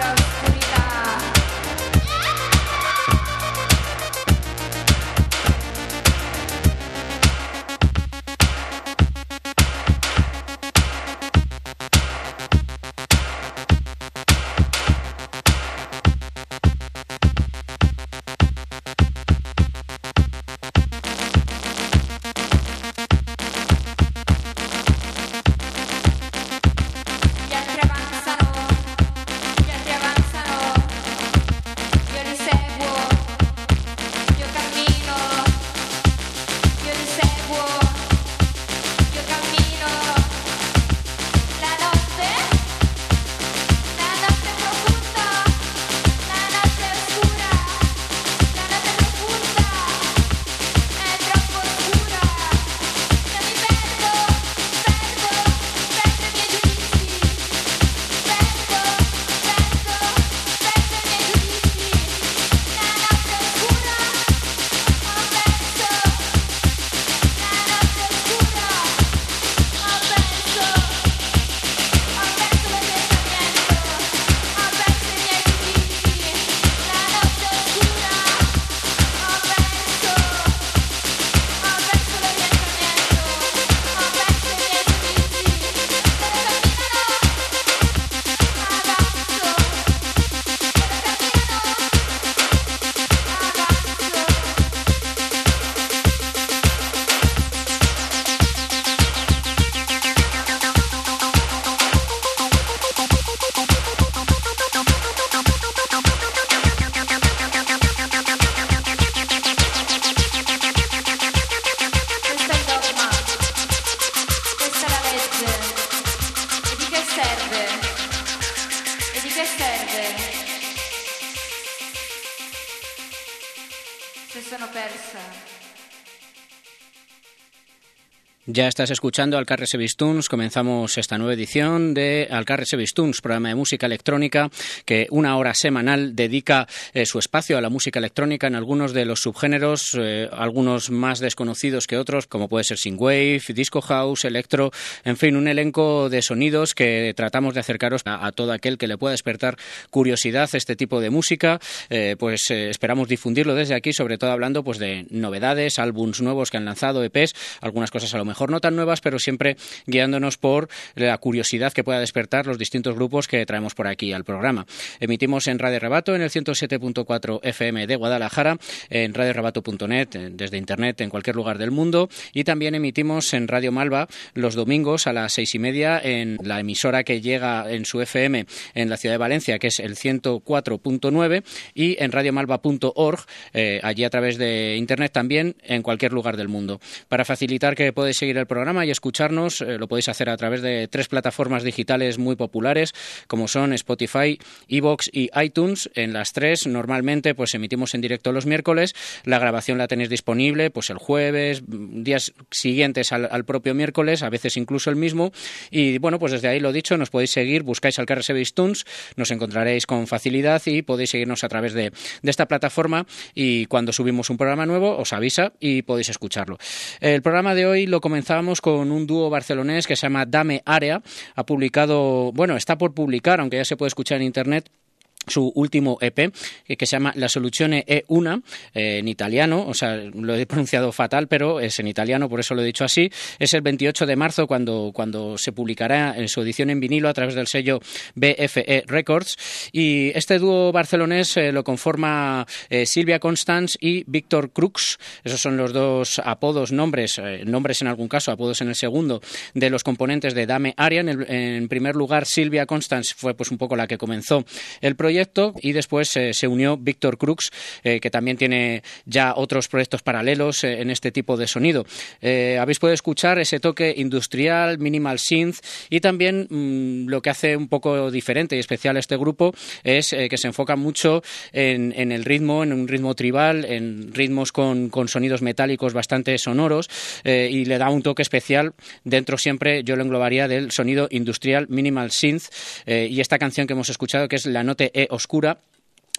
Ya estás escuchando Alcarrese Vistuns. Comenzamos esta nueva edición de Alcarrese Vistuns, programa de música electrónica que una hora semanal dedica su espacio a la música electrónica en algunos de los subgéneros, algunos más desconocidos que otros, como puede ser synthwave, disco house, electro, en fin, un elenco de sonidos que tratamos de acercaros a todo aquel que le pueda despertar curiosidad este tipo de música. Esperamos difundirlo desde aquí, sobre todo hablando pues de novedades, álbums nuevos que han lanzado, EPs, algunas cosas a lo mejor no tan nuevas, pero siempre guiándonos por la curiosidad que pueda despertar los distintos grupos que traemos por aquí al programa. Emitimos en Radio Rebato, en el 107.4 FM de Guadalajara, en radiorebato.net, desde internet en cualquier lugar del mundo, y también emitimos en Radio Malva los domingos a las 6:30 en la emisora que llega en su FM en la ciudad de Valencia, que es el 104.9, y en radiomalva.org, allí a través de internet también en cualquier lugar del mundo. Para facilitar que podéis seguir el programa y escucharnos, lo podéis hacer a través de 3 plataformas digitales muy populares, como son Spotify, iVoox y iTunes. En las 3 normalmente pues emitimos en directo los miércoles, la grabación la tenéis disponible pues el jueves, días siguientes al propio miércoles, a veces incluso el mismo, y bueno, pues desde ahí lo dicho, nos podéis seguir, buscáis Alcarrese Vistuns, nos encontraréis con facilidad y podéis seguirnos a través de esta plataforma, y cuando subimos un programa nuevo os avisa y podéis escucharlo. El programa de hoy lo comenzábamos con un dúo barcelonés que se llama Dame Area. Ha publicado, está por publicar, aunque ya se puede escuchar en internet, su último EP, que se llama La Soluzione è una, en italiano, o sea, lo he pronunciado fatal, pero es en italiano, por eso lo he dicho así. Es el 28 de marzo cuando se publicará en su edición en vinilo a través del sello BFE Records. Y este dúo barcelonés lo conforma Silvia Constance y Víctor Crux. Esos son los dos apodos, nombres en algún caso, apodos en el segundo, de los componentes de Dame Area. En primer lugar, Silvia Constance fue pues un poco la que comenzó el proyecto, y después se unió Víctor Crux, que también tiene ya otros proyectos paralelos en este tipo de sonido. Habéis podido escuchar ese toque industrial, minimal synth, y también lo que hace un poco diferente y especial este grupo es que se enfoca mucho en el ritmo, en un ritmo tribal, en ritmos con sonidos metálicos bastante sonoros, y le da un toque especial dentro, siempre yo lo englobaría, del sonido industrial minimal synth, y esta canción que hemos escuchado, que es La Notte è Oscura,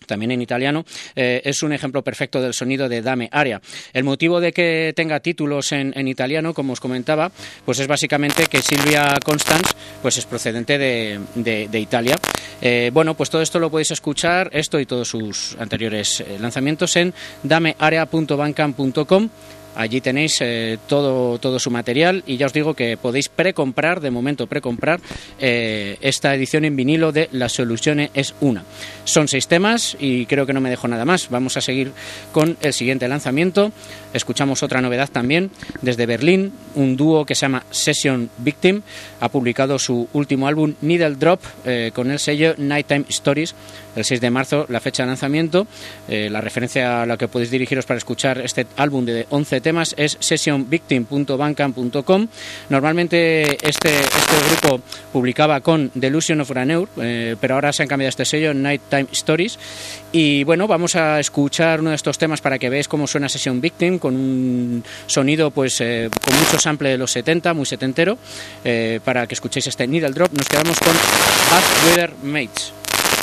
también en italiano, es un ejemplo perfecto del sonido de Dame Aria. El motivo de que tenga títulos en italiano, como os comentaba, pues es básicamente que Silvia Constance pues es procedente de Italia. Bueno, pues todo esto lo podéis escuchar, esto y todos sus anteriores lanzamientos, en damearea.bandcamp.com. Allí tenéis todo su material, y ya os digo que podéis precomprar, de momento precomprar, esta edición en vinilo de La Soluzione es una. Son 6 temas y creo que no me dejo nada más. Vamos a seguir con el siguiente lanzamiento. Escuchamos otra novedad también desde Berlín. Un dúo que se llama Session Victim ha publicado su último álbum Needle Drop con el sello Nighttime Stories. El 6 de marzo, la fecha de lanzamiento. La referencia a la que podéis dirigiros para escuchar este álbum de 11 temas es sessionvictim.bandcamp.com. Normalmente este grupo publicaba con Delusion of Raneur, pero ahora se han cambiado este sello, Nighttime Stories. Y bueno, vamos a escuchar uno de estos temas para que veáis cómo suena Session Victim, con un sonido pues con mucho sample de los 70, muy setentero, para que escuchéis este Needle Drop. Nos quedamos con Bad Weather Mates.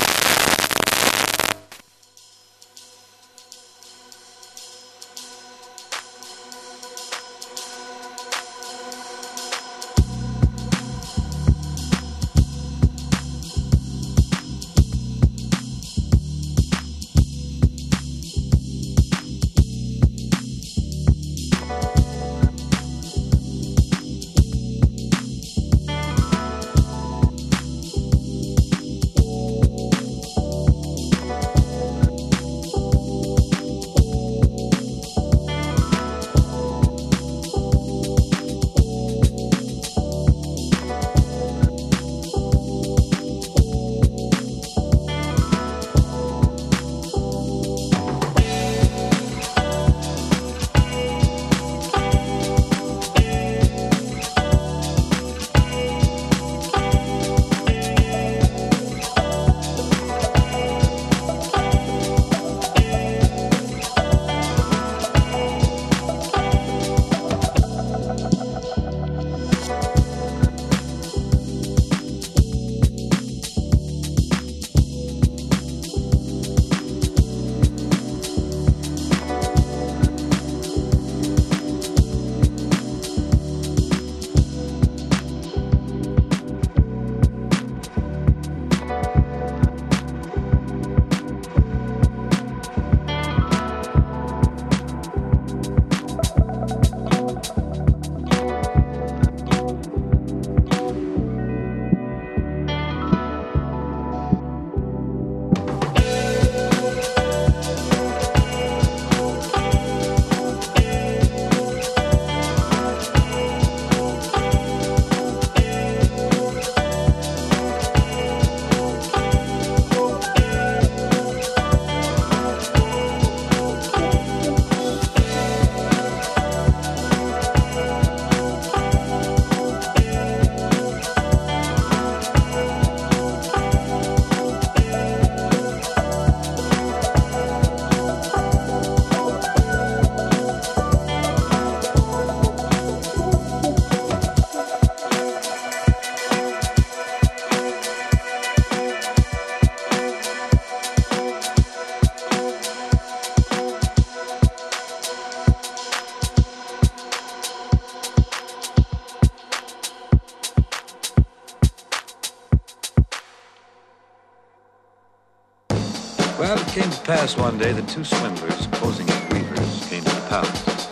Well, it came to pass one day that 2 swindlers posing as weavers came to the palace.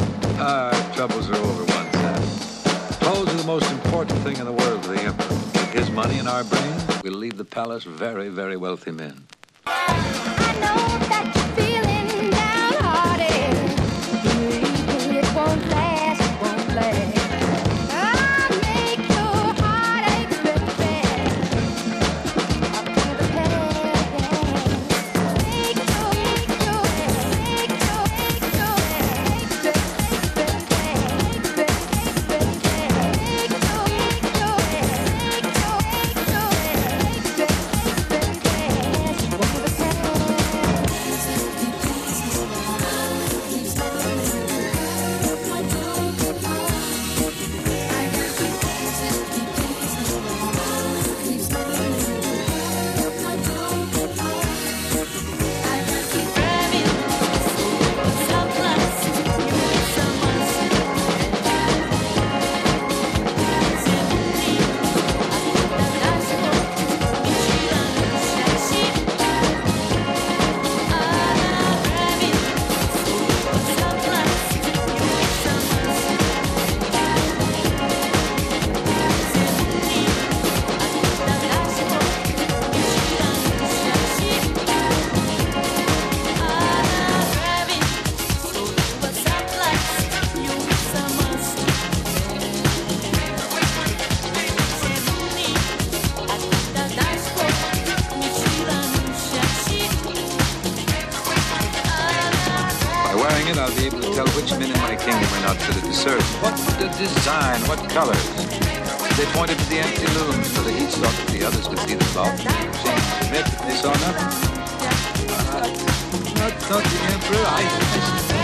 Our troubles are over, one said. Clothes are the most important thing in the world to the emperor. With his money and our brains, we'll leave the palace very, very wealthy men. I know that you're feeling downhearted. It won't last, it won't last. I'll make your heartaches red. Up to the past. Make your wearing it, I'll be able to tell which men in my kingdom are not fitted to serve. What design, what colors. They pointed to the empty looms, for they each thought that the others could see the cloth. Seemed to admit that they saw nothing. Not the emperor, I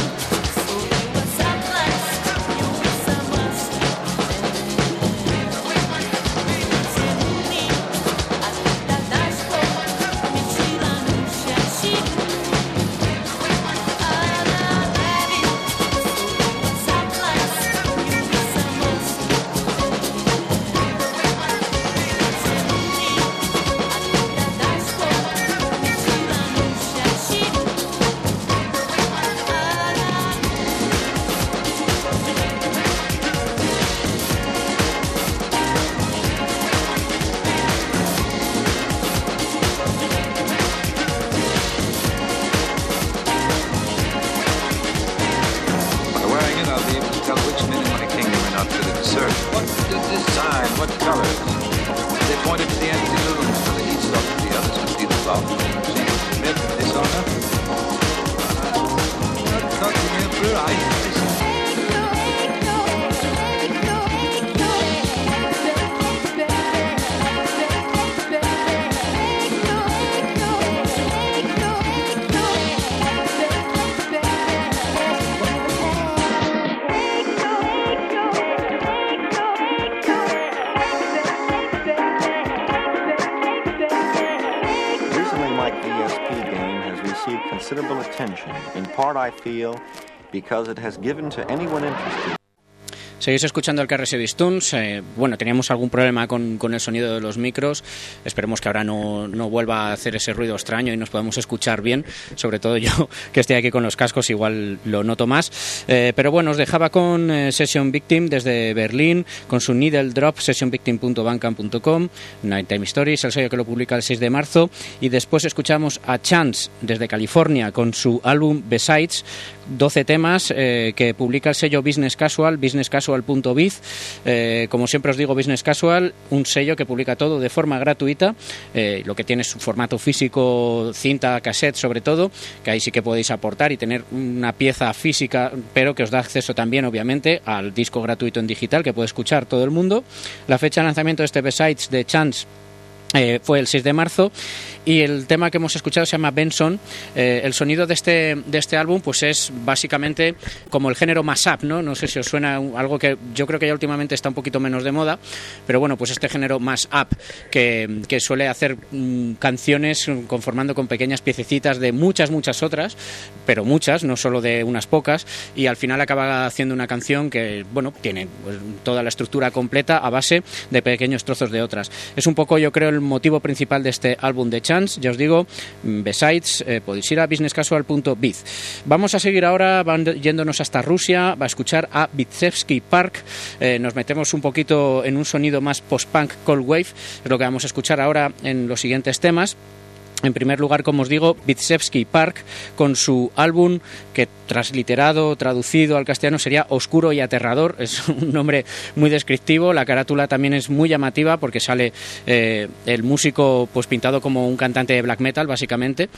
considerable attention, in part I feel because it has given to anyone interested. Seguís escuchando el KRS Beatstunes. Bueno, teníamos algún problema con el sonido de los micros. Esperemos que ahora no vuelva a hacer ese ruido extraño y nos podamos escuchar bien. Sobre todo yo, que estoy aquí con los cascos, igual lo noto más. Pero bueno, os dejaba con Session Victim desde Berlín, con su Needle Drop, sessionvictim.bandcamp.com, Nighttime Stories, el sello que lo publica el 6 de marzo. Y después escuchamos a Chance desde California con su álbum Besides, 12 temas que publica el sello Business Casual.biz. Como siempre os digo, Business Casual, un sello que publica todo de forma gratuita, lo que tiene es su formato físico, cinta, cassette sobre todo, que ahí sí que podéis aportar y tener una pieza física, pero que os da acceso también obviamente al disco gratuito en digital que puede escuchar todo el mundo. La fecha de lanzamiento de este Besides de Chance fue el 6 de marzo y el tema que hemos escuchado se llama Benson. El sonido de este álbum pues es básicamente como el género mashup, ¿no? sé si os suena algo que yo creo que ya últimamente está un poquito menos de moda, pero bueno, pues este género mashup que suele hacer canciones conformando con pequeñas piececitas de muchas otras, pero muchas, no solo de unas pocas, y al final acaba haciendo una canción que, bueno, tiene pues toda la estructura completa a base de pequeños trozos de otras. Es un poco, yo creo, el motivo principal de este álbum de Chance. Ya os digo, Besides, podéis ir a businesscasual.biz. Vamos a seguir ahora yéndonos hasta Rusia, va a escuchar a Vitsevsky Park. Nos metemos un poquito en un sonido más post-punk cold wave, es lo que vamos a escuchar ahora en los siguientes temas. En primer lugar, como os digo, Vitsevsky Park con su álbum que transliterado, traducido al castellano sería Oscuro y Aterrador. Es un nombre muy descriptivo. La carátula también es muy llamativa porque sale el músico pues pintado como un cantante de black metal básicamente,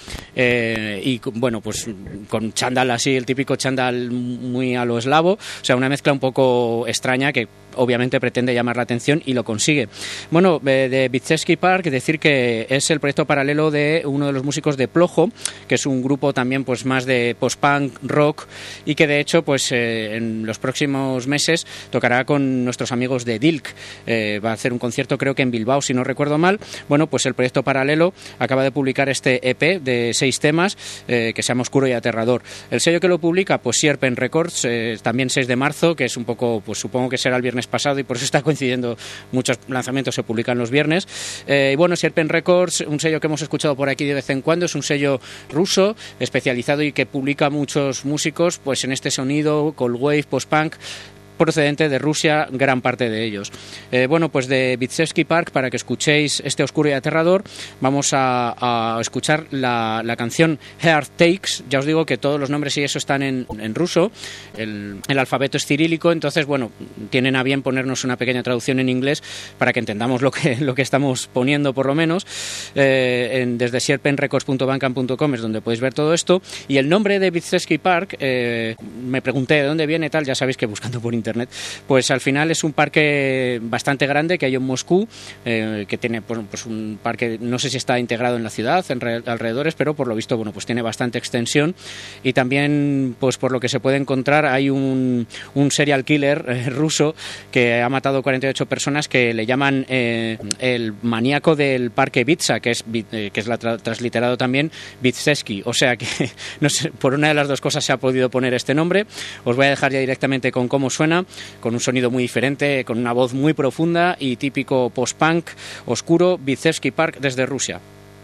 y bueno, pues con chándal así, el típico chándal muy a lo eslavo, o sea, una mezcla un poco extraña que obviamente pretende llamar la atención y lo consigue. Bueno, de Vitsevsky Park, decir que es el proyecto paralelo de uno de los músicos de Plojo, que es un grupo también pues más de post-punk, rock, y que de hecho pues en los próximos meses tocará con nuestros amigos de Dilk. Va a hacer un concierto creo que en Bilbao, si no recuerdo mal. Bueno, pues el proyecto paralelo acaba de publicar este EP de 6 temas que se llama Oscuro y Aterrador. El sello que lo publica, pues Sierpen Records, también 6 de marzo, que es un poco, pues supongo que será el viernes pasado y por eso está coincidiendo, muchos lanzamientos se publican los viernes. Y bueno, Sierpen Records, un sello que hemos escuchado por aquí de vez en cuando, es un sello ruso especializado y que publica muchos músicos pues en este sonido cold wave, post-punk, procedente de Rusia, gran parte de ellos. Bueno, pues de Vitsevsky Park, para que escuchéis este oscuro y aterrador, vamos a escuchar la canción Heart Takes. Ya os digo que todos los nombres y eso están en ruso, el alfabeto es cirílico, entonces, bueno, tienen a bien ponernos una pequeña traducción en inglés para que entendamos lo que estamos poniendo, por lo menos. Desde sierpenrecords.bandcamp.com es donde podéis ver todo esto. Y el nombre de Vitsevsky Park, me pregunté de dónde viene, tal, ya sabéis que buscando por internet, pues al final es un parque bastante grande que hay en Moscú, que tiene pues un parque, no sé si está integrado en la ciudad, en alrededores, pero por lo visto, bueno, pues tiene bastante extensión. Y también, pues por lo que se puede encontrar, hay un serial killer ruso que ha matado 48 personas, que le llaman el maníaco del parque Vitsa, que es transliterado también Vitsevsky. O sea que, no sé, por una de las dos cosas se ha podido poner este nombre. Os voy a dejar ya directamente con cómo suena, con un sonido muy diferente, con una voz muy profunda y típico post-punk oscuro, Vitsevsky Park desde Rusia.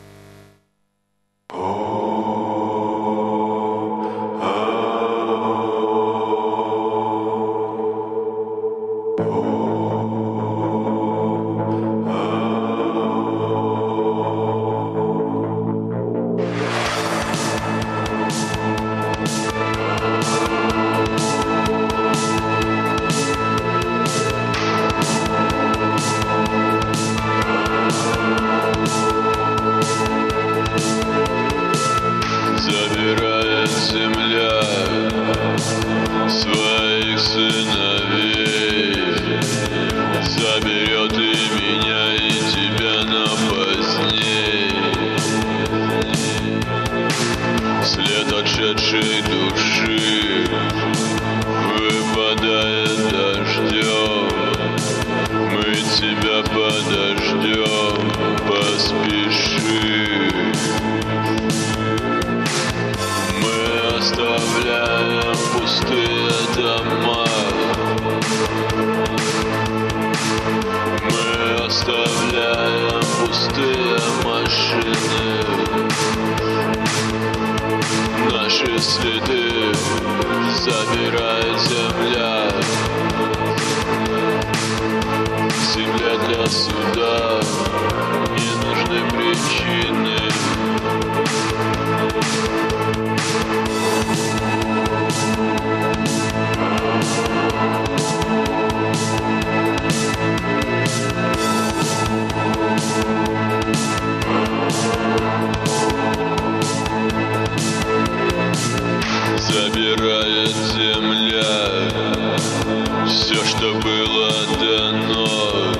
Забирает земля все, что было дано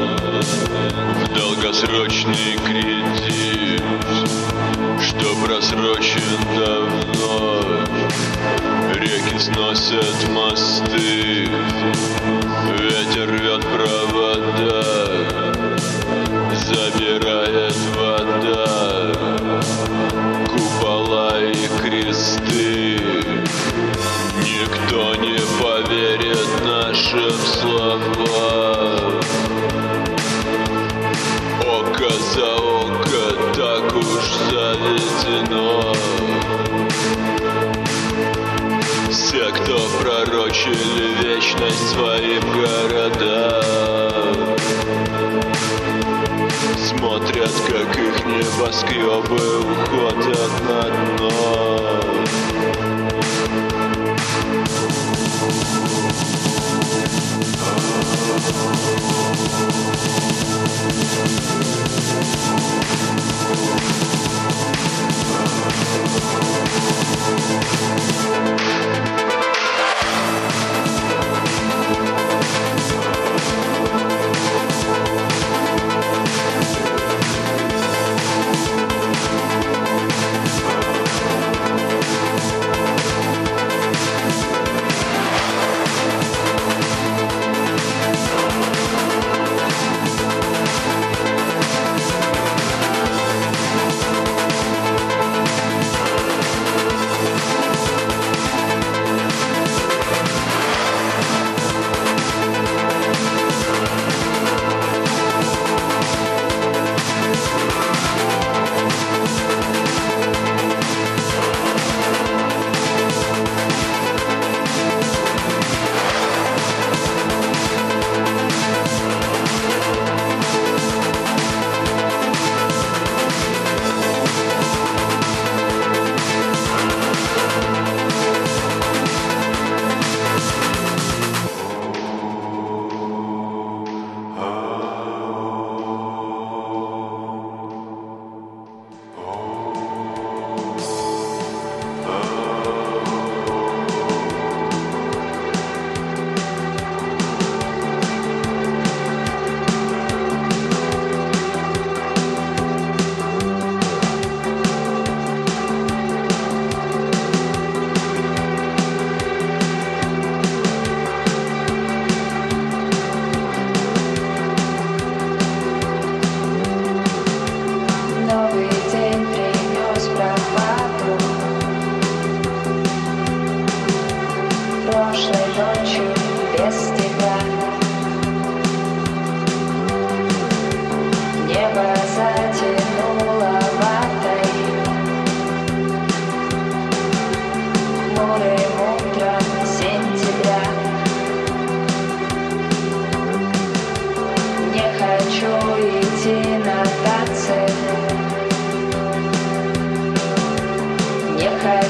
в долгосрочный кредит, что просрочен давно. Реки сносят мосты, ветер рвет провода, забирает вода купола и кресты. Никто не поверит нашим словам. Око за око, так уж заведено. Все, кто пророчили вечность своим городам, смотрят, как их небоскребы уходят на дно.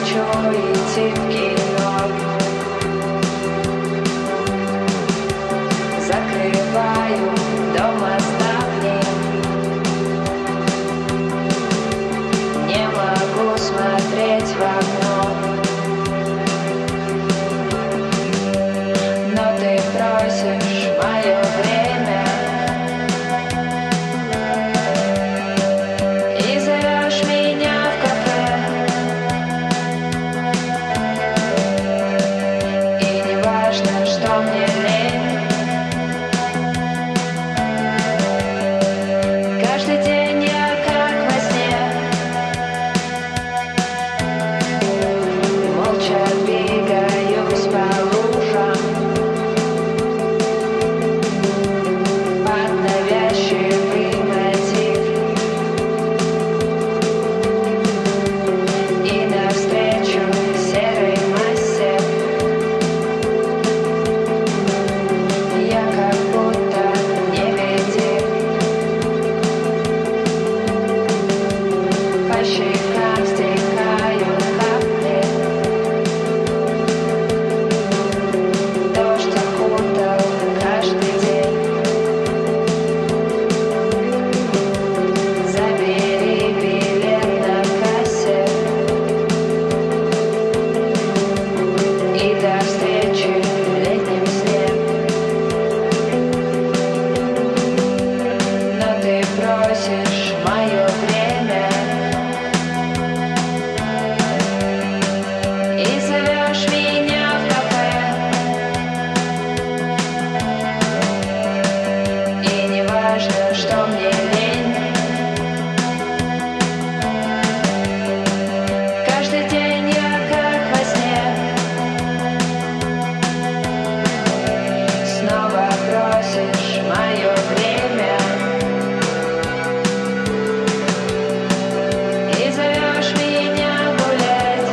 хочу идти в кино. Закрываю дома ставни. Не могу смотреть в окно. Но ты просишь мое время и зовешь меня в кафе. И не важно, что мне лень. Каждый день я как во сне, молча двигаюсь по лужам под навязчивый мотив. И навстречу серой массе я как будто невидим. По щекам стекают капли. Дождь окутал каждый день. Забери билет на кассе и до встречи в летнем сне. Но ты просишь мое время и зовешь меня в кафе. И не важно, что мне лень. Каждый день я как во сне. Снова просишь мое время и зовешь меня гулять.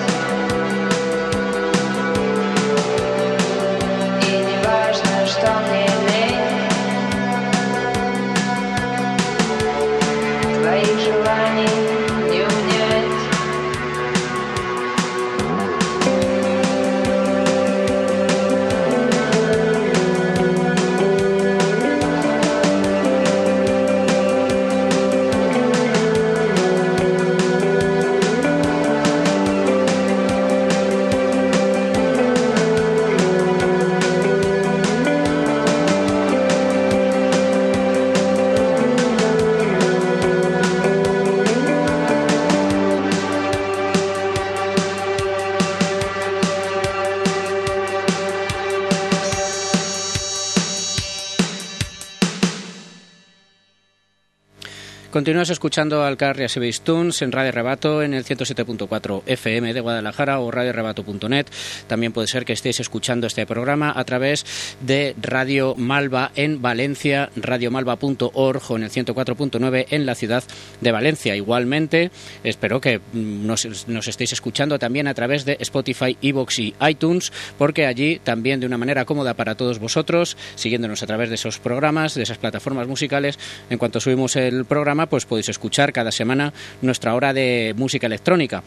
И не важно, что мне лень. Твоих желаний не унять. Continúas escuchando al Carria Sebestuns en Radio Rebato en el 107.4 FM de Guadalajara o radiorebato.net. También puede ser que estéis escuchando este programa a través de Radio Malva en Valencia, radiomalva.org o en el 104.9 en la ciudad de Valencia. Igualmente, espero que nos estéis escuchando también a través de Spotify, iVoox y iTunes, porque allí también de una manera cómoda para todos vosotros, siguiéndonos a través de esos programas, de esas plataformas musicales, en cuanto subimos el programa, pues podéis escuchar cada semana nuestra hora de música electrónica.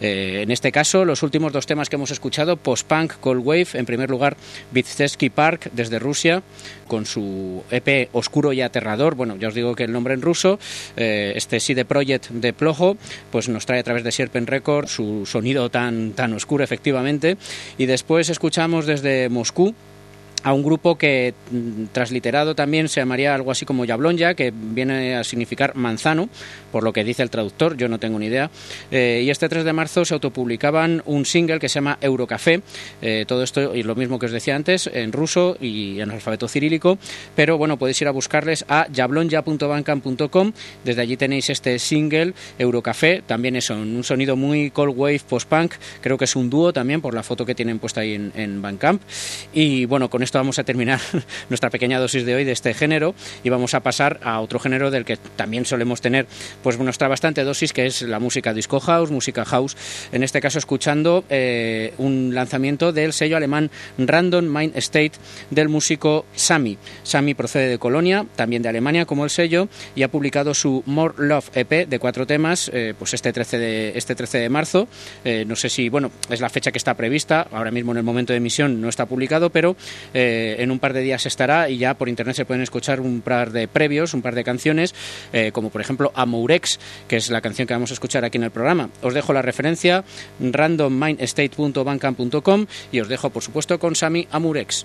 En este caso, los últimos dos temas que hemos escuchado, Post-Punk Cold Wave, en primer lugar Vitsevsky Park desde Rusia, con su EP Oscuro y Aterrador. Bueno, ya os digo que el nombre en ruso, este CD Projekt de Plojo, pues nos trae a través de Serpent Records su sonido tan oscuro, efectivamente. Y después escuchamos desde Moscú a un grupo que transliterado también se llamaría algo así como Yablonja, que viene a significar manzano, por lo que dice el traductor, yo no tengo ni idea. Y este 3 de marzo se autopublicaban un single que se llama Eurocafé, todo esto y lo mismo que os decía antes, en ruso y en alfabeto cirílico, pero bueno, podéis ir a buscarles a yablonja.bandcamp.com. Desde allí tenéis este single Eurocafé, también es un sonido muy cold wave, post-punk, creo que es un dúo también por la foto que tienen puesta ahí en Bandcamp. Y bueno, con esto vamos a terminar nuestra pequeña dosis de hoy de este género y vamos a pasar a otro género del que también solemos tener pues nuestra bastante dosis, que es la música disco house, música house, en este caso escuchando un lanzamiento del sello alemán Random Mind State del músico Sami. Sami procede de Colonia, también de Alemania como el sello, y ha publicado su More Love EP de 4 temas pues este 13 de marzo. No sé si, bueno, es la fecha que está prevista, ahora mismo en el momento de emisión no está publicado, pero en un par de días estará y ya por internet se pueden escuchar un par de previos, un par de canciones, como por ejemplo Amourex, que es la canción que vamos a escuchar aquí en el programa. Os dejo la referencia randommindstate.bandcamp.com y os dejo por supuesto con Sami Amourex.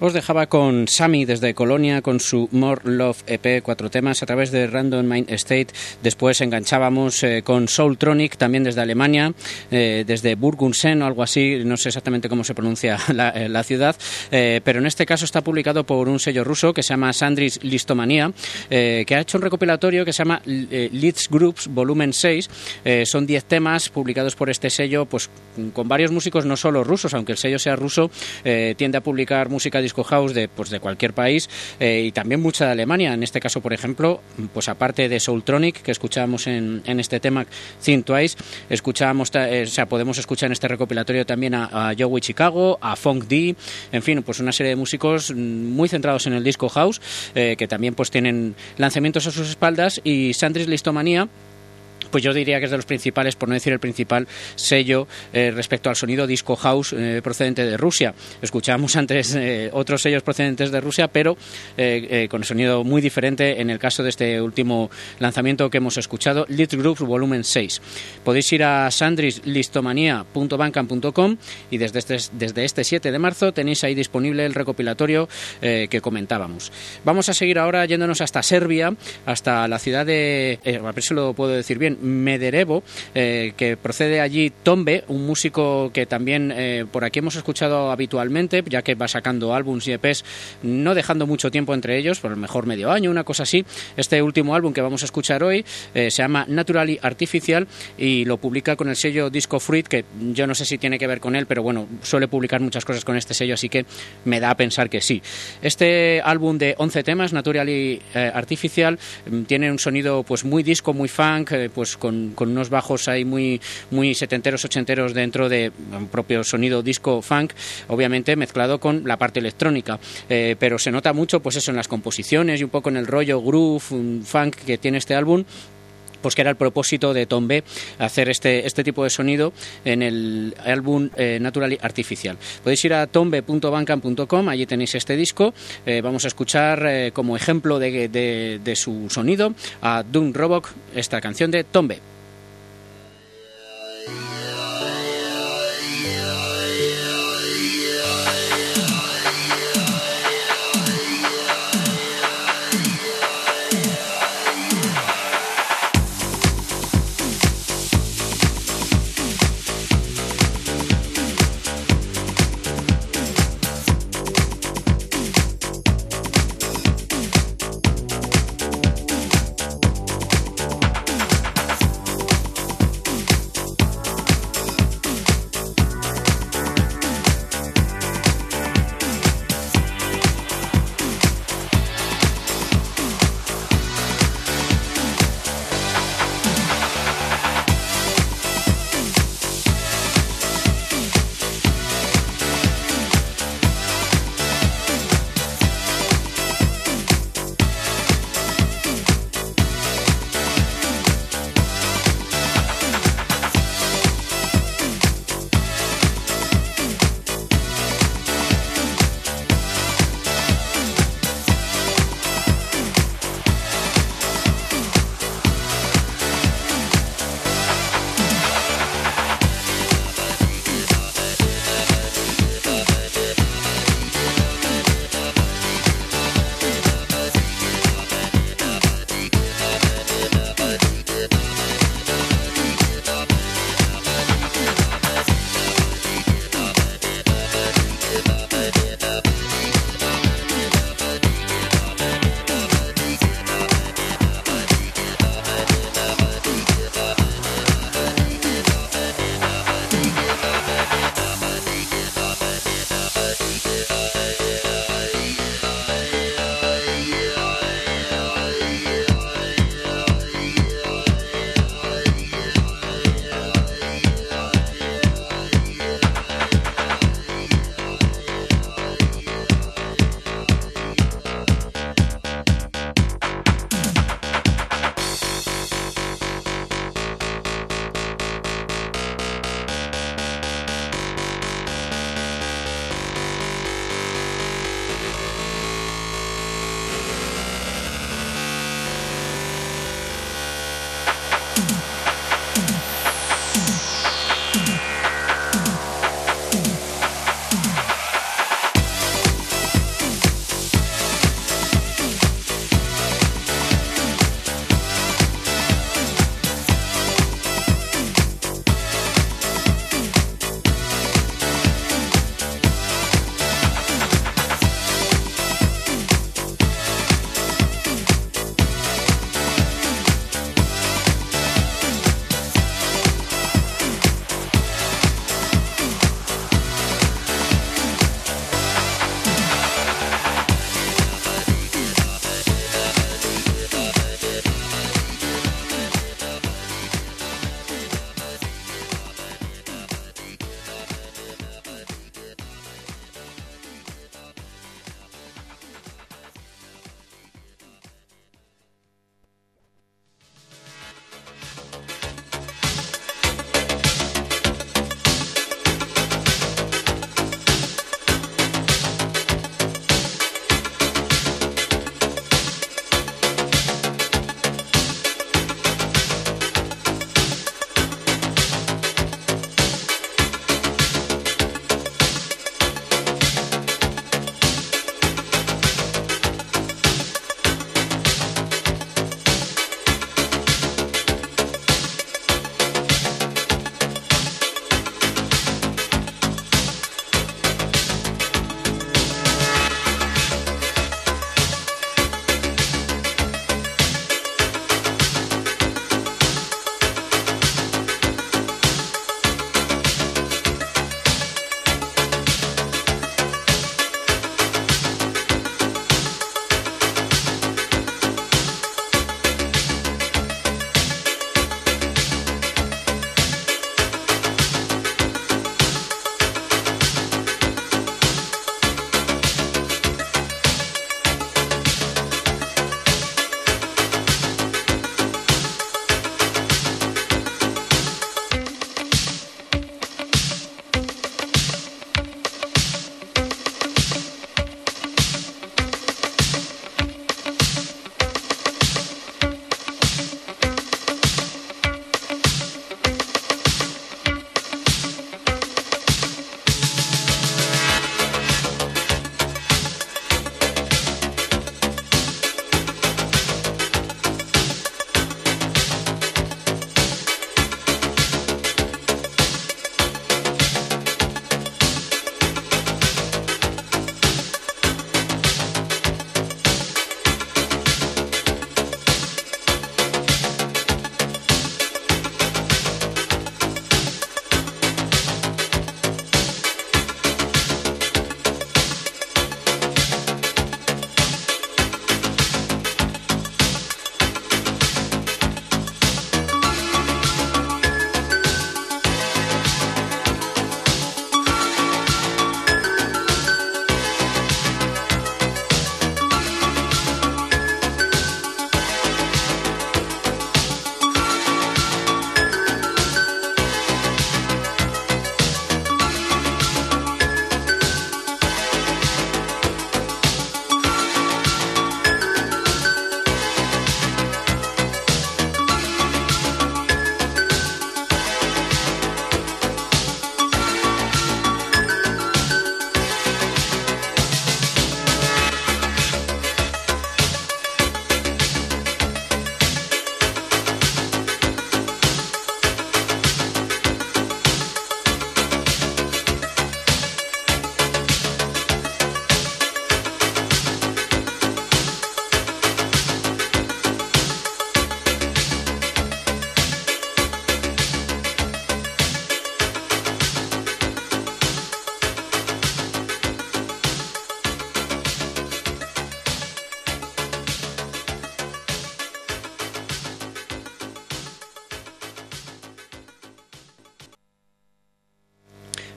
Os dejaba con Sammy desde Colonia con su More Love EP, 4 temas a través de Random Mind State. Después enganchábamos con Soultronic, también desde Alemania, desde Burgunsen o algo así, no sé exactamente cómo se pronuncia la ciudad, pero en este caso está publicado por un sello ruso que se llama Sandris Listomania, que ha hecho un recopilatorio que se llama Leads Groups Volumen 6. Son 10 temas publicados por este sello, pues con varios músicos no solo rusos, aunque el sello sea ruso, tiende a publicar música disco house de cualquier país, y también mucha de Alemania. En este caso, por ejemplo, pues aparte de Soultronic, que escuchábamos en este tema Think Twice, podemos escuchar en este recopilatorio también a Joey Chicago, a Funk D, en fin, pues una serie de músicos muy centrados en el disco house, que también pues tienen lanzamientos a sus espaldas. Y Sandris Listomania, pues yo diría que es de los principales, por no decir el principal sello respecto al sonido disco house procedente de Rusia. Escuchábamos antes otros sellos procedentes de Rusia, pero con sonido muy diferente en el caso de este último lanzamiento que hemos escuchado, Lead Groups Volumen 6. Podéis ir a sandrislistomania.bandcamp.com y desde este 7 de marzo tenéis ahí disponible el recopilatorio que comentábamos. Vamos a seguir ahora yéndonos hasta Serbia, hasta la ciudad de, a ver si lo puedo decir bien, Mederevo, que procede allí Tombe, un músico que también por aquí hemos escuchado habitualmente, ya que va sacando álbums y EPs, no dejando mucho tiempo entre ellos, por lo mejor medio año, una cosa así. Este último álbum que vamos a escuchar hoy se llama Naturally Artificial y lo publica con el sello Disco Fruit, que yo no sé si tiene que ver con él, pero bueno, suele publicar muchas cosas con este sello, así que me da a pensar que sí. Este álbum de 11 temas, Naturally Artificial, tiene un sonido pues muy disco, muy funk, pues con unos bajos ahí muy setenteros, ochenteros dentro de un propio sonido disco funk, obviamente mezclado con la parte electrónica, pero se nota mucho pues eso en las composiciones y un poco en el rollo groove, funk que tiene este álbum, pues que era el propósito de Tombe, hacer este tipo de sonido en el álbum Naturally Artificial. Podéis ir a tombe.bandcamp.com, allí tenéis este disco. Vamos a escuchar como ejemplo de su sonido a Doom Robot, esta canción de Tombe.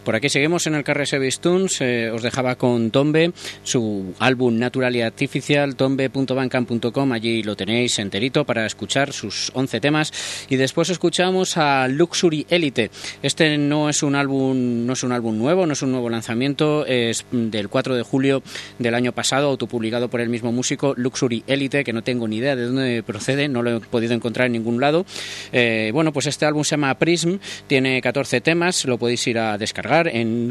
Por aquí seguimos en el KRS Bestuns. Os dejaba con Tombe, su álbum Natural y Artificial, tombe.bandcamp.com. Allí lo tenéis enterito para escuchar sus 11 temas. Y después escuchamos a Luxury Elite. Este no es un álbum nuevo, no es un nuevo lanzamiento, es del 4 de julio del año pasado, autopublicado por el mismo músico, Luxury Elite, que no tengo ni idea de dónde procede, no lo he podido encontrar en ningún lado. Bueno, pues este álbum se llama Prism, tiene 14 temas, lo podéis ir a descargar en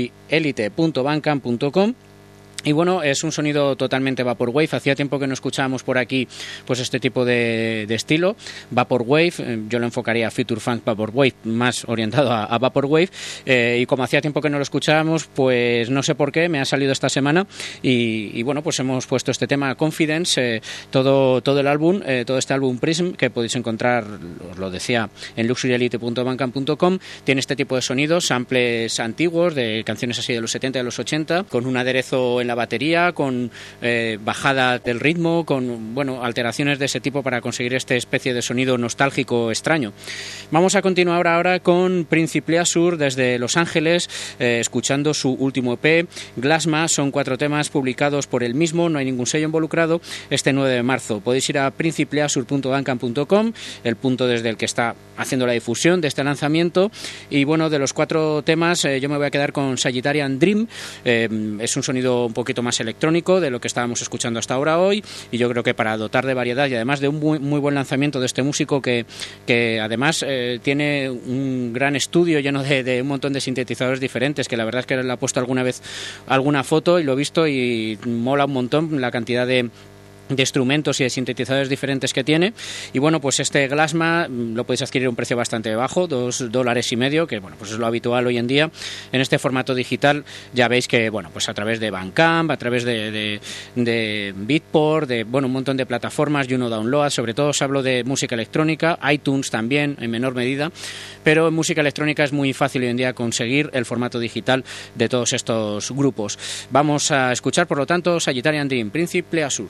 luxuryelite.bandcamp.com. Y bueno, es un sonido totalmente Vaporwave. Hacía tiempo que no escuchábamos por aquí pues este tipo de estilo, Vaporwave. Yo lo enfocaría a Future Funk Vaporwave, más orientado a Vaporwave. Y como hacía tiempo que no lo escuchábamos, pues no sé por qué, me ha salido esta semana. Y bueno, pues hemos puesto este tema Confidence, todo el álbum, todo este álbum Prism, que podéis encontrar, os lo decía, en luxuryelite.bandcamp.com. Tiene este tipo de sonidos, samples antiguos, de canciones así de los 70 y de los 80, con un aderezo en la batería, con bajada del ritmo, con alteraciones de ese tipo para conseguir esta especie de sonido nostálgico extraño. Vamos a continuar ahora con Prince Pleasure desde Los Ángeles, escuchando su último EP, Glasma. Son 4 temas publicados por él mismo, no hay ningún sello involucrado, este 9 de marzo. Podéis ir a principleasure.bandcamp.com, el punto desde el que está haciendo la difusión de este lanzamiento. Y bueno, de los 4 temas yo me voy a quedar con Sagittarian Dream. Es un sonido un poquito más electrónico de lo que estábamos escuchando hasta ahora hoy, y yo creo que para dotar de variedad y además de un muy buen lanzamiento de este músico que además tiene un gran estudio lleno de un montón de sintetizadores diferentes, que la verdad es que le he puesto alguna vez alguna foto y lo he visto y mola un montón la cantidad de instrumentos y de sintetizadores diferentes que tiene. Y bueno, pues este Glasma lo podéis adquirir a un precio bastante bajo, $2.50, que bueno, pues es lo habitual hoy en día en este formato digital. Ya veis que bueno, pues a través de Bandcamp, a través de Beatport, de bueno, un montón de plataformas, Juno Download, sobre todo os hablo de música electrónica, iTunes también en menor medida, pero en música electrónica es muy fácil hoy en día conseguir el formato digital de todos estos grupos. Vamos a escuchar por lo tanto Sagittarian Dream, Prince Pleasure.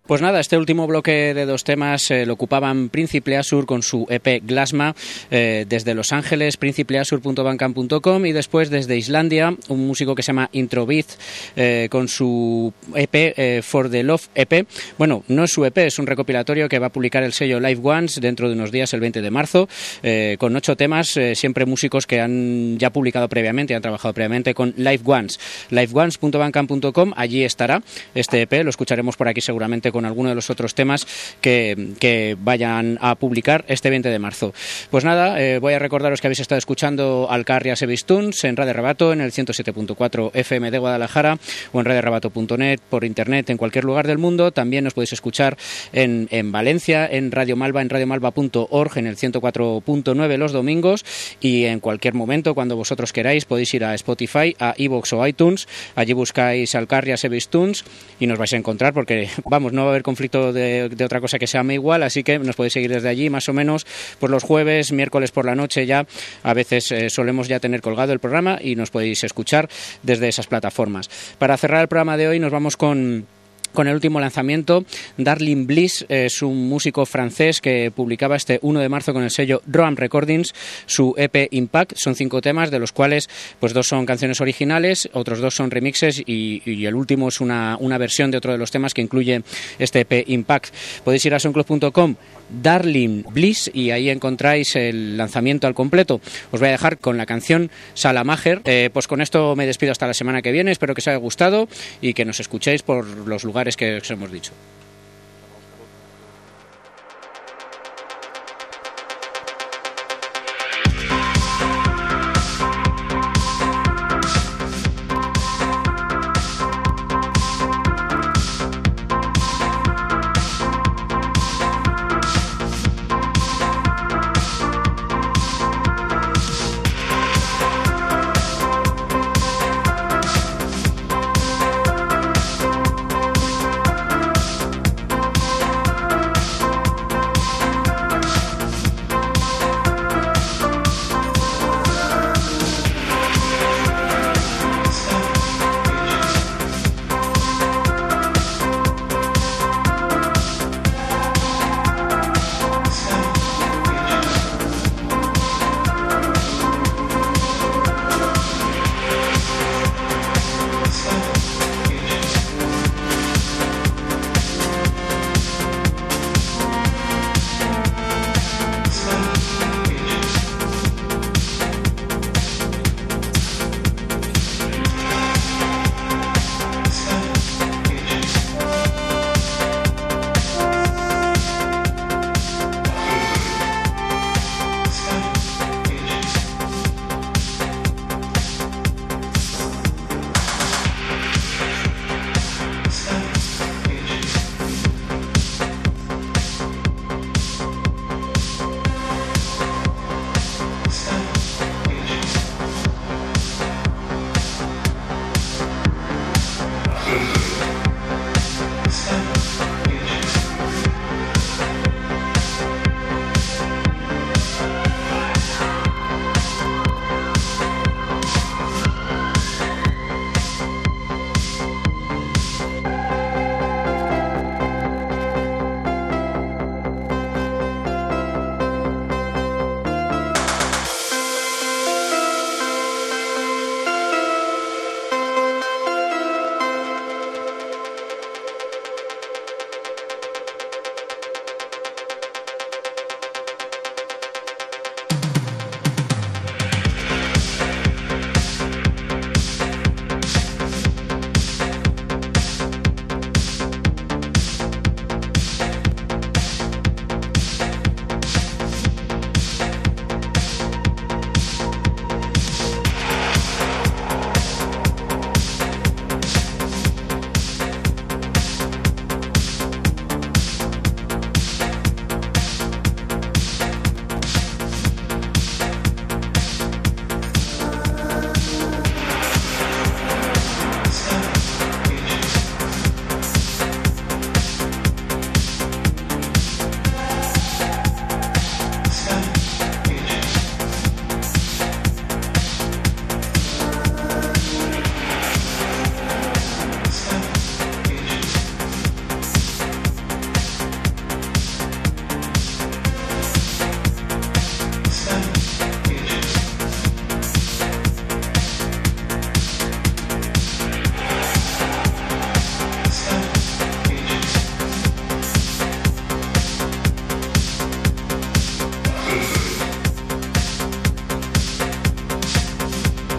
Pues nada, este último bloque de 2 temas lo ocupaban Príncipe Asur con su EP Glasma desde Los Ángeles, principleasur.bandcamp.com, y después desde Islandia un músico que se llama Introbeat con su EP For the Love EP. Bueno, no es su EP, es un recopilatorio que va a publicar el sello Live Ones dentro de unos días, el 20 de marzo, con 8 temas, siempre músicos que han ya publicado previamente, han trabajado previamente con Live Ones. liveones.bandcamp.com, allí estará este EP, lo escucharemos por aquí seguramente con alguno de los otros temas que vayan a publicar este 20 de marzo. Pues nada, voy a recordaros que habéis estado escuchando Alcarria Sevistuns en Radio Rabato, en el 107.4 FM de Guadalajara, o en radiorabato.net, por internet, en cualquier lugar del mundo. También nos podéis escuchar en Valencia, en Radio Malva, en radiomalva.org, en el 104.9 los domingos, y en cualquier momento, cuando vosotros queráis, podéis ir a Spotify, a iVoox o iTunes. Allí buscáis Alcarria Sevistuns y nos vais a encontrar, porque vamos, no va a haber conflicto de otra cosa que se llame igual, así que nos podéis seguir desde allí, más o menos, pues los jueves, miércoles por la noche ya, a veces solemos ya tener colgado el programa y nos podéis escuchar desde esas plataformas. Para cerrar el programa de hoy nos vamos con el último lanzamiento. Darlene Bliss es un músico francés que publicaba este 1 de marzo con el sello Roam Recordings su EP Impact. Son 5 temas, de los cuales pues 2 son canciones originales, otros 2 son remixes y el último es una versión de otro de los temas que incluye este EP Impact. Podéis ir a soundcloud.com Darlene Bliss y ahí encontráis el lanzamiento al completo. Os voy a dejar con la canción Salamager. Pues con esto me despido hasta la semana que viene. Espero que os haya gustado y que nos escuchéis por los lugares que os hemos dicho.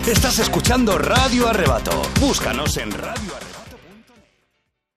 Estás escuchando Radio Arrebato. Búscanos en Radio